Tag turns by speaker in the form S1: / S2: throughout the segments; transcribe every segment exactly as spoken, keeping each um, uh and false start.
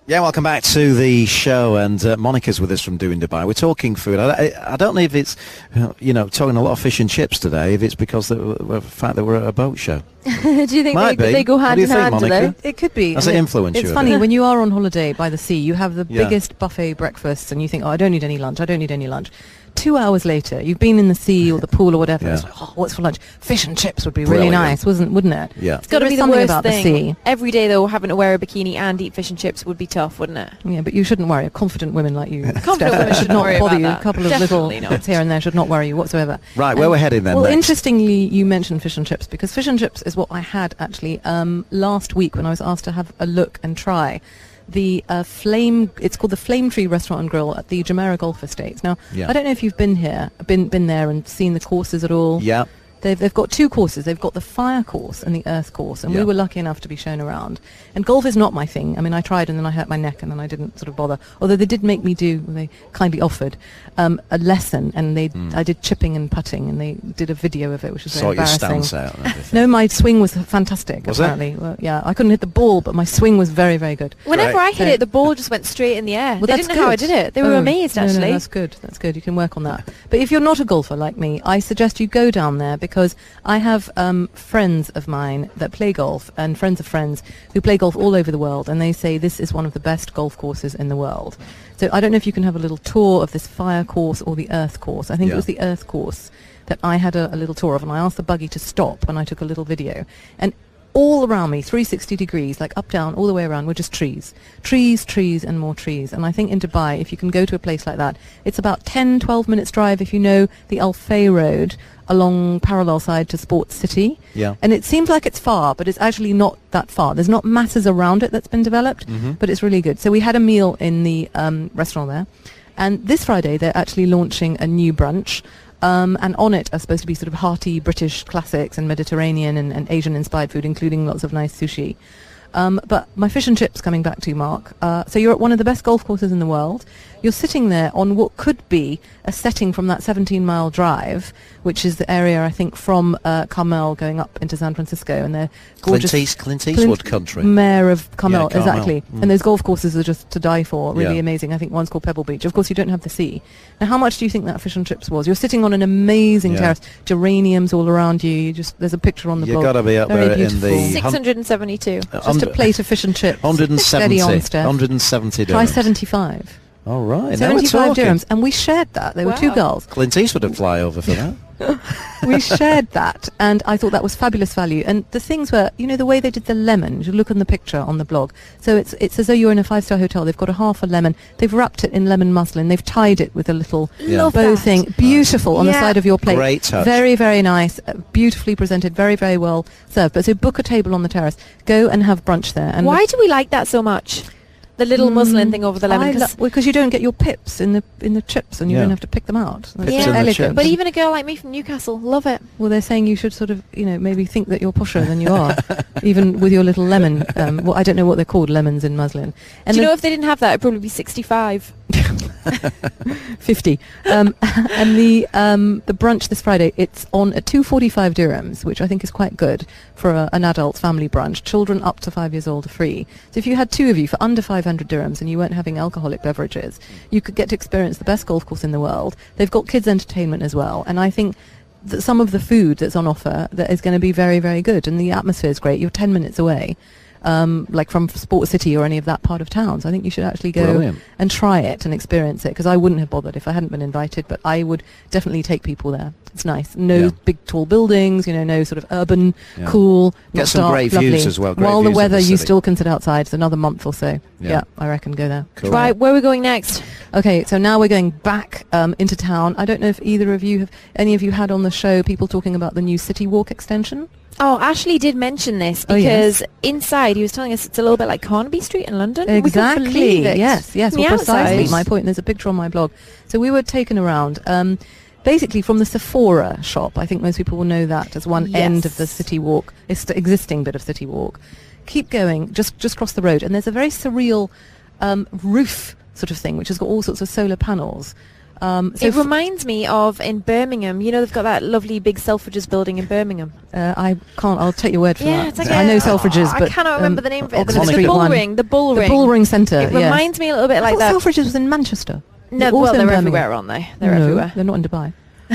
S1: Yeah, welcome back to the show, and uh, Monica's with us from Doing Dubai. We're talking food. I, I, I don't know if it's, you know, talking a lot of fish and chips today, if it's because of the fact that we're at a boat show.
S2: Do you think
S1: Might
S2: they,
S1: be.
S2: they go hand
S1: What do you
S2: in
S1: think,
S2: hand, do
S1: Monica?
S2: they?
S3: It could be.
S1: Does
S3: And
S1: it
S3: it-
S1: influence
S3: It's
S1: you a
S3: funny,
S1: bit?
S3: when you are on holiday by the sea, you have the
S1: Yeah.
S3: biggest buffet breakfasts and you think, oh, I don't need any lunch, I don't need any lunch. Two hours later, you've been in the sea or the pool or whatever,
S1: Yeah.
S3: it's like, oh, what's for lunch? Fish and chips would be really
S1: Brilliant.
S3: nice, wasn't, wouldn't it?
S1: Yeah.
S2: It's got to
S3: There
S2: be
S3: is
S2: the
S3: something
S2: worst
S3: about the
S2: thing.
S3: sea.
S2: Every day, though, having to wear a bikini and eat fish and chips would be tough, wouldn't it?
S3: Yeah, but you shouldn't worry. Confident women like you,
S2: Confident
S3: Steph,
S2: women
S3: should
S2: shouldn't
S3: not
S2: worry
S3: bother
S2: about
S3: you.
S2: that.
S3: A couple of
S2: Definitely
S3: little
S2: not.
S3: bits here and there should not worry you whatsoever.
S1: Right, where we're heading then
S3: Well,
S1: next?
S3: interestingly, you mentioned fish and chips, because fish and chips is what I had actually um, last week when I was asked to have a look and try the uh, flame. It's called the Flame Tree Restaurant and Grill at the Jumeirah Golf Estates. Now,
S1: Yeah.
S3: I don't know if you've been here, been been there and seen the courses at all.
S1: Yeah.
S3: They've, they've got two courses. They've got the fire course and the earth course, and
S1: Yeah.
S3: we were lucky enough to be shown around. And golf is not my thing. I mean, I tried and then I hurt my neck and then I didn't sort of bother. Although they did make me do, they kindly offered um, a lesson, and they
S1: Mm.
S3: I did chipping and putting, and they did a video of it, which was very
S1: Sort your
S3: embarrassing.
S1: stance out and everything.
S3: No, my swing was fantastic.
S1: Was it?
S3: apparently, well, yeah, I couldn't hit the ball, but my swing was very, very good.
S2: Whenever
S1: Great.
S2: I hit
S3: So-
S2: it, the ball just went straight in the air.
S3: Well,
S2: they
S3: that's
S2: didn't know how I
S3: good.
S2: did it. They were
S3: Oh,
S2: amazed,
S3: no, no,
S2: actually.
S3: that's good. That's good. You can work on that. But if you're not a golfer like me, I suggest you go down there, because I have um, friends of mine that play golf and friends of friends who play golf all over the world, and they say this is one of the best golf courses in the world. So I don't know if you can have a little tour of this fire course or the earth course. I think
S1: Yeah.
S3: it was the earth course that I had a, a little tour of, and I asked the buggy to stop, and I took a little video. And all around me, three hundred sixty degrees, like up, down, all the way around, were just trees. Trees, trees, and more trees. And I think in Dubai, if you can go to a place like that, it's about ten, twelve minutes drive if you know the Al Fay Road along parallel side to Sports City.
S1: Yeah.
S3: And it seems like it's far, but it's actually not that far. There's not masses around it that's been developed,
S1: Mhm.
S3: but it's really good. So we had a meal in the um, restaurant there. And this Friday, they're actually launching a new brunch. Um, and on it are supposed to be sort of hearty British classics and Mediterranean and, and Asian-inspired food, including lots of nice sushi. Um, but my fish and chips, coming back to you, Mark. Uh, so you're at one of the best golf courses in the world. You're sitting there on what could be a setting from that seventeen-mile drive, which is the area, I think, from uh, Carmel going up into San Francisco. And they're gorgeous.
S1: Clint, East, Clint Eastwood country.
S3: Mayor of Carmel,
S1: Yeah, Carmel.
S3: exactly.
S1: Mm.
S3: And those golf courses are just to die for, really
S1: Yeah.
S3: amazing. I think one's called Pebble Beach. Of course, you don't have the sea. Now, how much do you think that fish and chips was? You're sitting on an amazing
S1: Yeah.
S3: terrace, geraniums all around you. You just There's a picture on the
S1: You
S3: blog.
S1: got to be up
S3: Very
S1: there
S3: beautiful.
S1: in the
S2: six hundred seventy-two.
S1: Uh,
S3: Just
S1: under-
S3: a plate of fish and chips.
S1: one hundred seventy.
S3: Steady on, Steph.
S1: one hundred seventy
S3: Try
S1: dirhams.
S3: seventy-five.
S1: All right. Now we're
S3: seventy-five
S1: talking.
S3: dirhams. And we shared that. There were two
S2: Wow.
S3: girls.
S1: Clint Eastwood would fly over for that.
S3: We shared that, and I thought that was fabulous value. And the things were, you know, the way they did the lemon. You look on the picture on the blog. So it's it's as though you're in a five-star hotel. They've got a half a lemon. They've wrapped it in lemon muslin. They've tied it with a little
S1: Yeah.
S2: Love
S3: bow
S2: that.
S3: thing. Beautiful on the
S2: Yeah.
S3: side of your plate.
S1: Great touch.
S3: Very, very nice. uh, Beautifully presented. Very, very well served. But so book a table on the terrace. Go and have brunch there. And
S2: Why do we like that so much? The little
S3: Mm,
S2: muslin thing over the lemon.
S3: I
S2: 'cause-
S3: lo- well, because you don't get your pips in the in the chips, and you
S1: Yeah.
S3: don't have to pick them out. It's
S1: Pips
S2: in
S3: so
S2: the
S3: elegant.
S1: chips.
S2: but even a girl like me from Newcastle, love it.
S3: Well, they're saying you should sort of, you know, maybe think that you're posher than you are, even with your little lemon. Um, well, I don't know what they're called, lemons in muslin. And
S2: Do you
S3: the
S2: know if they didn't have that, it'd probably be sixty-five.
S3: fifty. Um, and the um, the brunch this Friday, it's on at two forty-five dirhams, which I think is quite good for a, an adult family brunch. Children up to five years old are free. So if you had two of you for under five hundred dirhams and you weren't having alcoholic beverages, you could get to experience the best golf course in the world. They've got kids' entertainment as well. And I think that some of the food that's on offer that is going to be very, very good. And the atmosphere is great. You're ten minutes away. Um, like from Sports City or any of that part of town. So I think you should actually go
S1: Brilliant.
S3: and try it and experience it, because I wouldn't have bothered if I hadn't been invited, but I would definitely take people there. It's nice. No
S1: Yeah.
S3: big tall buildings, you know, no sort of urban,
S1: Yeah.
S3: cool,
S1: Get
S3: not
S1: some
S3: dark,
S1: great
S3: lovely.
S1: views as well, great
S3: While
S1: views
S3: the
S1: of
S3: weather
S1: the
S3: you
S1: city.
S3: still can sit outside. It's another month or so.
S1: Yeah.
S3: Yeah, I reckon go there.
S1: Cool.
S2: Right, where are we going next?
S3: Okay, so now we're going back um, into town. I don't know if either of you have, any of you had on the show people talking about the new City Walk extension?
S2: Oh, Ashley did mention this
S3: Oh,
S2: because
S3: yes.
S2: inside he was telling us it's a little bit like Carnaby Street in London. We couldn't
S3: Exactly.
S2: believe it.
S3: Yes, yes.
S2: From
S3: Well,
S2: the
S3: precisely
S2: outside.
S3: my point. There's a picture on my blog. So we were taken around, um, basically from the Sephora shop. I think most people will know that as one end of the
S2: Yes.
S3: City Walk, it's the existing bit of City Walk. Keep going, just just cross the road, and there's a very surreal um, roof sort of thing, which has got all sorts of solar panels. Um, so
S2: it
S3: f-
S2: reminds me of in Birmingham. You know, they've got that lovely big Selfridges building in Birmingham.
S3: uh, I can't. I'll take your word for
S2: Yeah,
S3: that.
S2: it's like
S3: I
S2: a-
S3: know Selfridges,
S2: oh,
S3: but
S2: I cannot remember
S3: um,
S2: the name of
S1: oh,
S2: it. But it's
S1: Monica-
S2: the Bull
S3: one.
S2: Ring. The Bull
S3: The
S2: Ring.
S3: Bullring Centre.
S2: It
S3: yeah.
S2: reminds me a little bit
S3: I
S2: like
S3: thought
S2: that.
S3: Selfridges was in Manchester.
S2: No,
S3: They're
S2: well,
S3: also in
S2: they're
S3: Birmingham.
S2: everywhere, aren't they? They're
S3: no,
S2: everywhere.
S3: They're not in Dubai.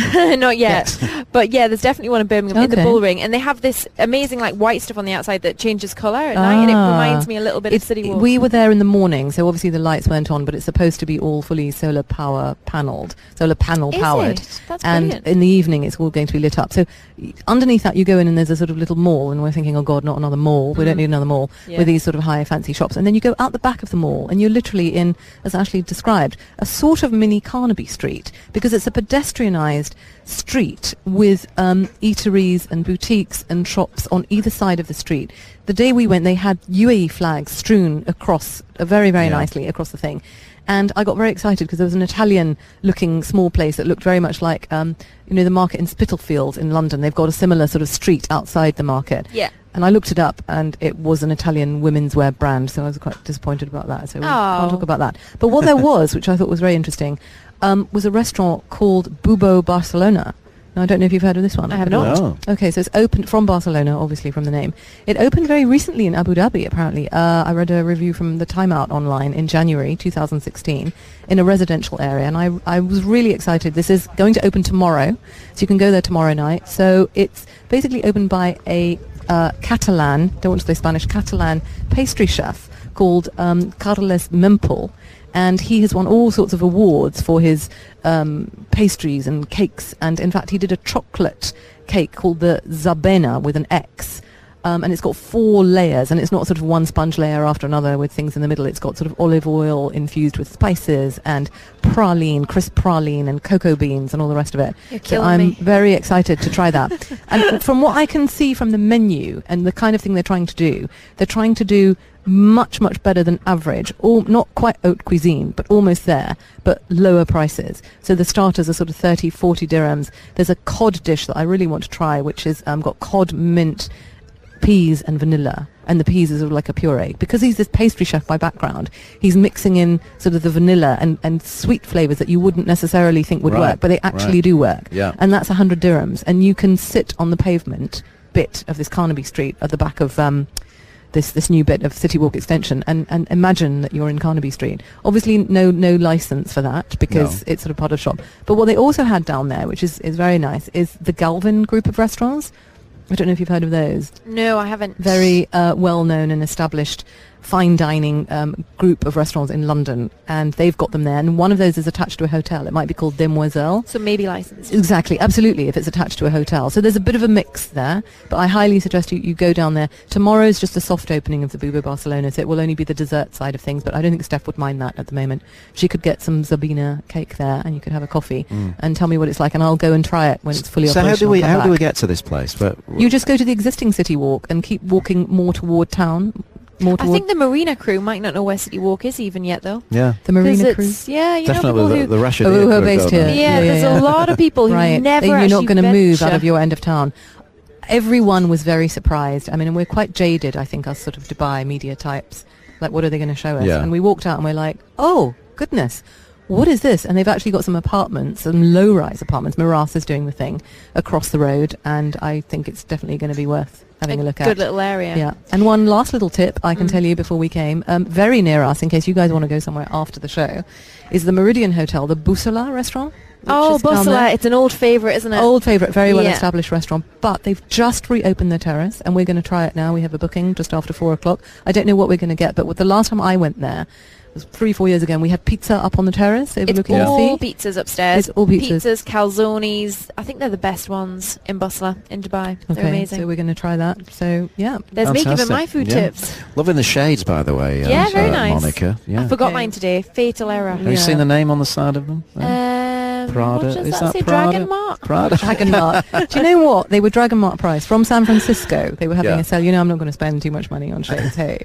S2: Not yet. But yeah, there's definitely one in Birmingham in the
S3: Okay.
S2: Bull Ring, and they have this amazing like white stuff on the outside that changes colour at night, and it
S3: Ah.
S2: reminds me a little bit
S3: It's-
S2: of City Walk.
S3: We were there in the morning, so obviously the lights weren't on, but it's supposed to be all fully solar power panelled, solar panel
S2: Is
S3: powered.
S2: it? That's
S3: And
S2: brilliant.
S3: in the evening, it's all going to be lit up. So y- underneath that, you go in and there's a sort of little mall, and we're thinking, oh God, not another mall. We don't
S2: Mm.
S3: need another mall
S2: Yeah.
S3: with these sort of high fancy shops. And then you go out the back of the mall, and you're literally in, as Ashley described, a sort of mini Carnaby Street, because it's a pedestrianised street with um, eateries and boutiques and shops on either side of the street. The day we went, they had U A E flags strewn across, uh, very, very
S1: Yeah.
S3: nicely across the thing. And I got very excited because there was an Italian-looking small place that looked very much like, um, you know, the market in Spitalfields in London. They've got a similar sort of street outside the market.
S2: Yeah.
S3: And I looked it up, and it was an Italian women's wear brand, so I was quite disappointed about that. So we can't
S2: Oh.
S3: talk about that. But what there was, which I thought was very interesting, um, was a restaurant called Bubo Barcelona. Now, I don't know if you've heard of this one.
S2: I have not.
S1: No.
S3: Okay, so it's opened from Barcelona, obviously from the name. It opened very recently in Abu Dhabi, apparently. Uh, I read a review from the Time Out online in January two thousand sixteen in a residential area, and I, I was really excited. This is going to open tomorrow, so you can go there tomorrow night. So it's basically opened by a uh, Catalan, don't want to say Spanish, Catalan pastry chef called um, Carles Mempel. And he has won all sorts of awards for his um, pastries and cakes. And in fact, he did a chocolate cake called the Zabena with an X. Um, and it's got four layers, and it's not sort of one sponge layer after another with things in the middle. It's got sort of olive oil infused with spices and praline, crisp praline and cocoa beans and all the rest of it.
S2: You're
S3: So
S2: killing
S3: I'm
S2: me.
S3: very excited to try that. And from what I can see from the menu and the kind of thing they're trying to do, they're trying to do much, much better than average. All, not quite haute cuisine, but almost there, but lower prices. So the starters are sort of thirty, forty dirhams. There's a cod dish that I really want to try, which is um, got cod, mint, peas and vanilla, and the peas is sort of like a puree. Because he's this pastry chef by background, he's mixing in sort of the vanilla and, and sweet flavours that you wouldn't necessarily think would
S1: Right,
S3: work, but they actually
S1: right.
S3: do work.
S1: Yeah.
S3: And that's one hundred dirhams, and you can sit on the pavement bit of this Carnaby Street at the back of um, this this new bit of City Walk extension, and, and imagine that you're in Carnaby Street. Obviously no no license for that, because
S1: No.
S3: it's sort of part of the shop. But what they also had down there, which is, is very nice, is the Galvin group of restaurants. I don't know if you've heard of those.
S2: No, I haven't.
S3: Very uh, well-known and established fine dining um, group of restaurants in London, and they've got them there. And one of those is attached to a hotel. It might be called Demoiselle.
S2: So maybe licensed.
S3: Exactly, absolutely, if it's attached to a hotel. So there's a bit of a mix there, but I highly suggest you, you go down there. Tomorrow's just a soft opening of the Bubo Barcelona, so it will only be the dessert side of things, but I don't think Steph would mind that at the moment. She could get some Zabina cake there, and you could have a coffee
S1: Mm.
S3: and tell me what it's like, and I'll go and try it when it's fully
S1: So
S3: operational.
S1: how do we
S3: Come
S1: how do
S3: back.
S1: we get to this place? But
S3: You just go to the existing City Walk and keep walking more toward town, more
S2: I
S3: toward
S2: think the Marina crew might not know where City Walk is even yet, though.
S1: yeah,
S3: the Marina
S2: 'Cause
S3: crew.
S2: it's- Yeah, you
S1: definitely
S2: know
S1: the,
S2: people
S1: the
S2: who...
S1: Russia.
S3: Oh, who are based here.
S2: Yeah,
S3: Yeah,
S2: there's
S3: yeah,
S2: a
S3: yeah.
S2: lot of people who
S3: Right,
S2: never
S3: you're
S2: actually
S3: not going to move out
S2: venture.
S3: of your end of town. Everyone was very surprised. I mean, and we're quite jaded, I think, us sort of Dubai media types. Like, what are they going to show us?
S1: Yeah.
S3: And we walked out and we're like, oh, goodness, what is this? And they've actually got some apartments, some low-rise apartments. Miras is doing the thing across the road, and I think it's definitely going to be worth having a, look
S2: good
S3: at.
S2: little area.
S3: Yeah. And one last little tip I can
S2: Mm.
S3: tell you before we came, um, very near us, in case you guys want to go somewhere after the show, is the Meridian Hotel, the Bussola restaurant. which
S2: Oh,
S3: is down there.
S2: Bussola, it's an old favourite, isn't it?
S3: Old favourite, very well
S2: Yeah.
S3: established restaurant, but they've just reopened the terrace, and we're going to try it now. We have a booking just after four o'clock. I don't know what we're going to get, but with the last time I went there, it was three, four years ago, and we had pizza up on the terrace
S2: It's
S3: overlooking the
S2: all
S3: sea.
S2: pizzas upstairs.
S3: It's all pizzas.
S2: Pizzas, calzones. I think they're the best ones in Bussola, in Dubai. They're
S3: Okay,
S2: amazing.
S3: so we're going to try that. So, yeah.
S2: There's me giving
S1: Fantastic.
S2: my food
S1: Yeah.
S2: tips.
S1: Loving the shades, by the way. uh,
S2: Yeah, very
S1: uh,
S2: nice.
S1: Monica. Yeah.
S2: I forgot
S3: Okay.
S2: mine today. Fatal error.
S1: Have you
S3: Yeah.
S1: seen the name on the side of them? No?
S2: Um,
S1: Prada.
S2: What does
S1: Is
S2: that,
S1: that
S2: say?
S1: Prada?
S2: Dragon Mark?
S1: Prada.
S3: Dragon Mart. Do you know what? They were Dragon Mart price from San Francisco. They were having
S1: Yeah.
S3: a sale. You know, I'm not going to spend too much money on shades. Hey,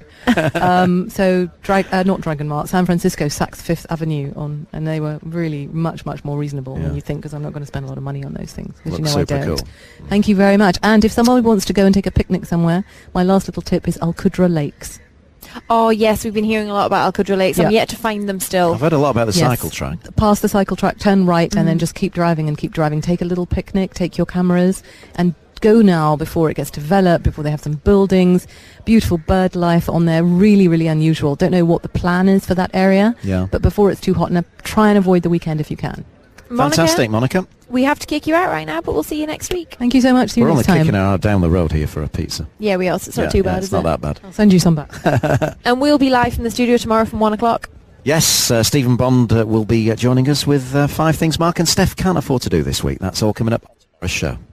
S3: um, so drag, uh, not Dragon Mart. San Francisco, Saks Fifth Avenue on, and they were really much, much more reasonable
S1: Yeah.
S3: than you think. Because I'm not going to spend a lot of money on those things. Because you
S1: Looks
S3: know I
S1: super
S3: don't.
S1: cool.
S3: Thank you very much. And if someone wants to go and take a picnic somewhere, my last little tip is Al Qudra Lakes.
S2: Oh yes, we've been hearing a lot about Al Qudra Lakes.
S3: Yeah.
S2: I'm yet to find them still.
S1: I've heard a lot about the
S3: Yes.
S1: cycle track.
S3: Past the cycle track, turn right,
S2: Mm.
S3: and then just keep driving and keep driving. Take a little picnic, take your cameras, and go now before it gets developed, before they have some buildings. Beautiful bird life on there, really, really unusual. Don't know what the plan is for that area,
S1: Yeah.
S3: but before it's too hot, and try and avoid the weekend if you can.
S2: Monica,
S1: Fantastic, Monica.
S2: we have to kick you out right now, but we'll see you next week.
S3: Thank you so much. See you
S1: We're only
S3: next time.
S1: kicking her down the road here for a pizza.
S2: Yeah, we are. So it's not
S1: Yeah,
S2: too
S1: yeah,
S2: bad,
S1: it's
S2: is
S1: not
S2: it?
S1: that bad.
S3: I'll send you some back.
S2: And we'll be live from the studio tomorrow from one o'clock.
S1: Yes, uh, Stephen Bond uh, will be uh, joining us with uh, five things Mark and Steph can't afford to do this week. That's all coming up on our show.